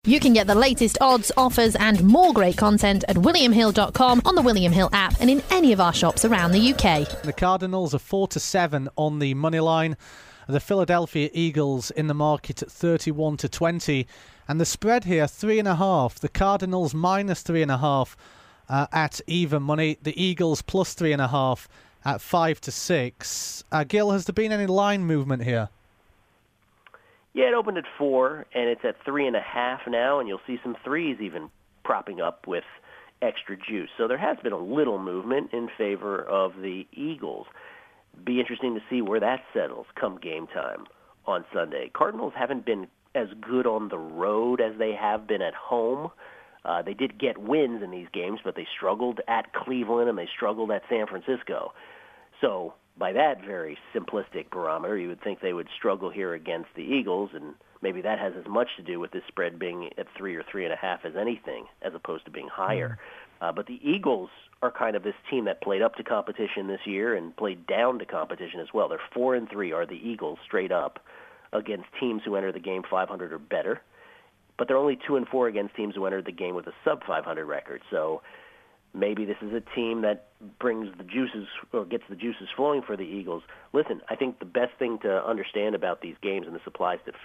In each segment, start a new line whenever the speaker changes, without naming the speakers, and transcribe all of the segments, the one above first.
You can get the latest odds, offers and more great content at williamhill.com, on the William Hill app and in any of our shops around the UK.
The Cardinals are 4-7 on the money line. The Philadelphia Eagles in the market at 31-20. And the spread here, 3.5. The Cardinals minus 3.5 at even money. The Eagles plus 3.5 at 5-6. Gil, has there been any line movement here?
Yeah, it opened at 4, and it's at 3.5 now, and you'll see some threes even propping up with extra juice. So there has been a little movement in favor of the Eagles. Be interesting to see where that settles come game time on Sunday. Cardinals haven't been as good on the road as they have been at home. They did get wins in these games, but they struggled at Cleveland and they struggled at San Francisco. So by that very simplistic barometer, you would think they would struggle here against the Eagles, and maybe that has as much to do with this spread being at 3 or 3.5 as anything, as opposed to being higher. But the Eagles are kind of this team that played up to competition this year and played down to competition as well. They're 4-3 are the Eagles straight up against teams who enter the game 500 or better, but they're only 2-4 against teams who entered the game with a sub-500 record. So maybe this is a team that brings the juices or gets the juices flowing for the Eagles. Listen, I think the best thing to understand about these games, and this applies to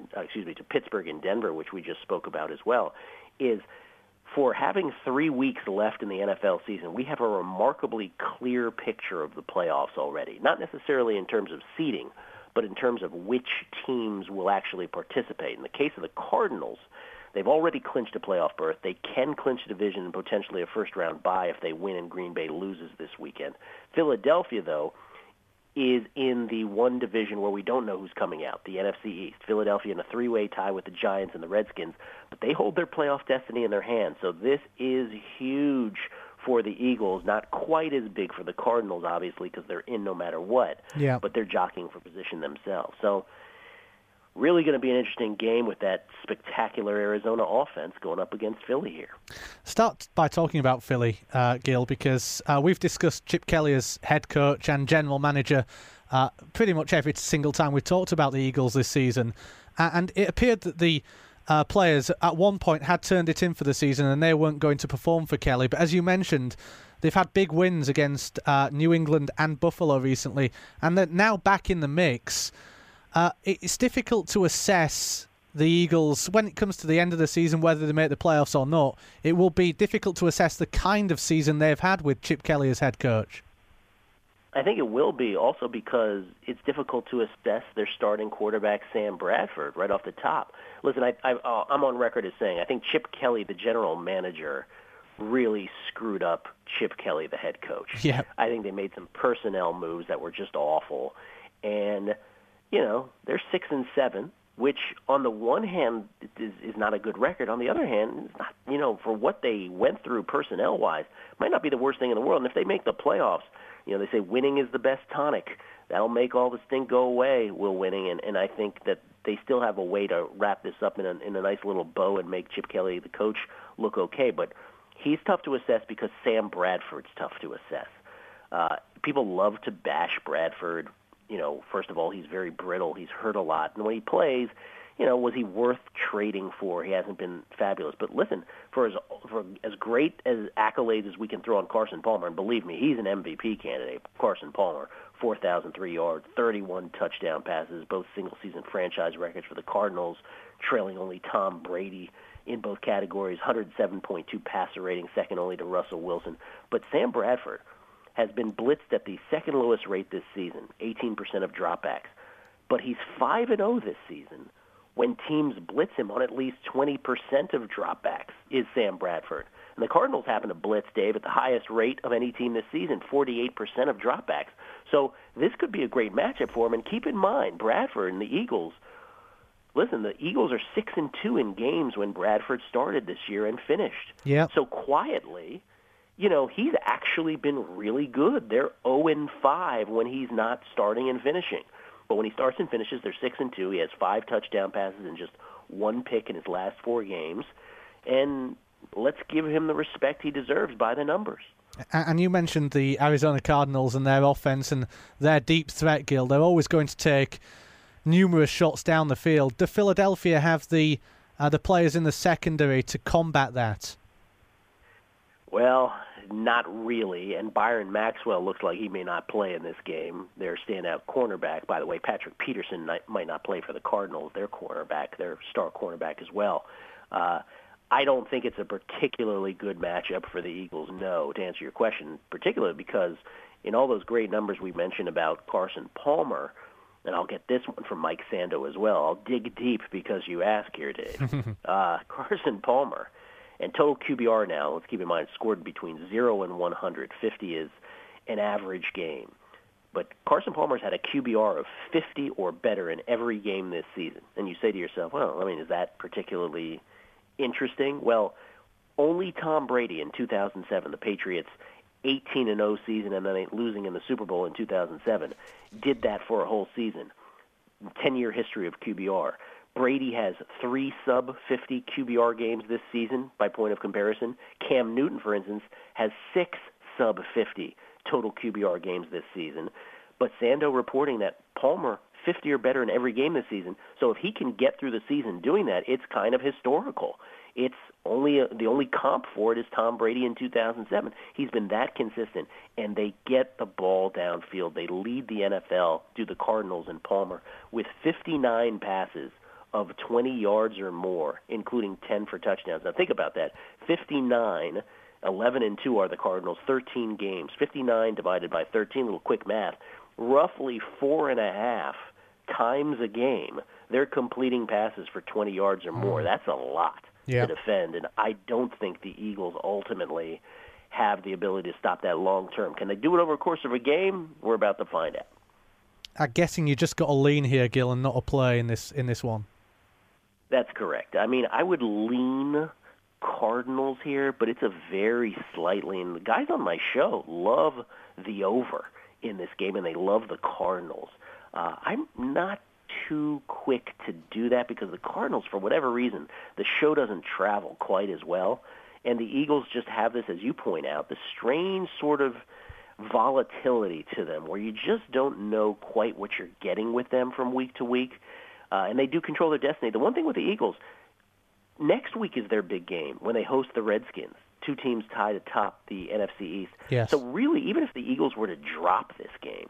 to Pittsburgh and Denver, which we just spoke about as well, is for having 3 weeks left in the NFL season, we have a remarkably clear picture of the playoffs already. Not necessarily in terms of seeding, but in terms of which teams will actually participate. In the case of the Cardinals, they've already clinched a playoff berth. They can clinch a division and potentially a first-round bye if they win and Green Bay loses this weekend. Philadelphia, though, is in the one division where we don't know who's coming out, the NFC East. Philadelphia in a 3-way tie with the Giants and the Redskins, but they hold their playoff destiny in their hands. So this is huge for the Eagles, not quite as big for the Cardinals, obviously, because they're in no matter what, but they're jockeying for position themselves. So really going to be an interesting game with that spectacular Arizona offense going up against Philly here.
Start by talking about Philly, Gil, because we've discussed Chip Kelly as head coach and general manager pretty much every single time we talked about the Eagles this season. And it appeared that the players at one point had turned it in for the season and they weren't going to perform for Kelly. But as you mentioned, they've had big wins against New England and Buffalo recently, and they're now back in the mix. It's difficult to assess the Eagles when it comes to the end of the season, whether they make the playoffs or not. It will be difficult to assess the kind of season they've had with Chip Kelly as head coach.
I think it will be also because it's difficult to assess their starting quarterback, Sam Bradford, right off the top. Listen, I'm on record as saying I think Chip Kelly, the general manager, really screwed up Chip Kelly, the head coach.
Yeah.
I think they made some personnel moves that were just awful. And they're 6-7, which on the one hand is not a good record. On the other hand, for what they went through personnel-wise, might not be the worst thing in the world. And if they make the playoffs, they say winning is the best tonic. That'll make all the stink go away, Will winning. And I think that they still have a way to wrap this up in a nice little bow and make Chip Kelly, the coach, look okay. But he's tough to assess because Sam Bradford's tough to assess. People love to bash Bradford. First of all, he's very brittle. He's hurt a lot. And when he plays, was he worth trading for? He hasn't been fabulous. But listen, for as great as accolades as we can throw on Carson Palmer, and believe me, he's an MVP candidate, Carson Palmer, 4,003 yards, 31 touchdown passes, both single-season franchise records for the Cardinals, trailing only Tom Brady in both categories, 107.2 passer rating, second only to Russell Wilson. But Sam Bradford has been blitzed at the second lowest rate this season, 18% of dropbacks. But he's 5-0 this season when teams blitz him on at least 20% of dropbacks, is Sam Bradford. And the Cardinals happen to blitz, Dave, at the highest rate of any team this season, 48% of dropbacks. So this could be a great matchup for him. And keep in mind, Bradford and the Eagles, listen, the Eagles are 6-2 in games when Bradford started this year and finished.
Yeah.
So quietly, he's actually been really good. They're 0-5 when he's not starting and finishing. But when he starts and finishes, they're 6-2. He has 5 touchdown passes and just 1 pick in his last 4 games. And let's give him the respect he deserves by the numbers.
And you mentioned the Arizona Cardinals and their offense and their deep threat, Gil. They're always going to take numerous shots down the field. Do Philadelphia have the the players in the secondary to combat that?
Well, not really, and Byron Maxwell looks like he may not play in this game. Their standout cornerback, by the way, Patrick Peterson might not play for the Cardinals, their star cornerback as well. I don't think it's a particularly good matchup for the Eagles, no, to answer your question, particularly because in all those great numbers we mentioned about Carson Palmer, and I'll get this one from Mike Sando as well. I'll dig deep because you ask here, Dave. Carson Palmer. And total QBR now, let's keep in mind, scored between 0 and 100. 50 is an average game. But Carson Palmer's had a QBR of 50 or better in every game this season. And you say to yourself, well, I mean, is that particularly interesting? Well, only Tom Brady in 2007, the Patriots' 18-0 season and then losing in the Super Bowl in 2007, did that for a whole season. 10-year history of QBR. Brady has 3 sub-50 QBR games this season, by point of comparison. Cam Newton, for instance, has 6 sub-50 total QBR games this season. But Sando reporting that Palmer 50 or better in every game this season. So if he can get through the season doing that, it's kind of historical. It's the only comp for it is Tom Brady in 2007. He's been that consistent, and they get the ball downfield. They lead the NFL, do the Cardinals and Palmer, with 59 passes of 20 yards or more, including 10 for touchdowns. Now think about that. 59, 11 and 2 are the Cardinals, 13 games. 59 divided by 13, a little quick math, roughly 4.5 times a game they're completing passes for 20 yards or more. That's a lot to defend, and I don't think the Eagles ultimately have the ability to stop that long term. Can they do it over the course of a game? We're about to find out.
I'm guessing you just got to lean here, Gil, and not a play in this one.
That's correct. I mean, I would lean Cardinals here, but it's a very slight lean. The guys on my show love the over in this game, and they love the Cardinals. I'm not too quick to do that because the Cardinals, for whatever reason, the show doesn't travel quite as well, and the Eagles just have this, as you point out, the strange sort of volatility to them where you just don't know quite what you're getting with them from week to week. And they do control their destiny. The one thing with the Eagles, next week is their big game when they host the Redskins, 2 teams tied atop the NFC East.
Yes.
So really, even if the Eagles were to drop this game,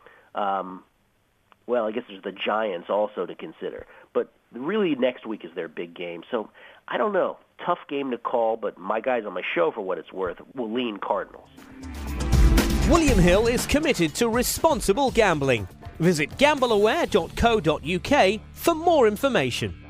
well, I guess there's the Giants also to consider. But really, next week is their big game. So I don't know. Tough game to call, but my guys on my show, for what it's worth, will lean Cardinals.
William Hill is committed to responsible gambling. Visit gambleaware.co.uk for more information.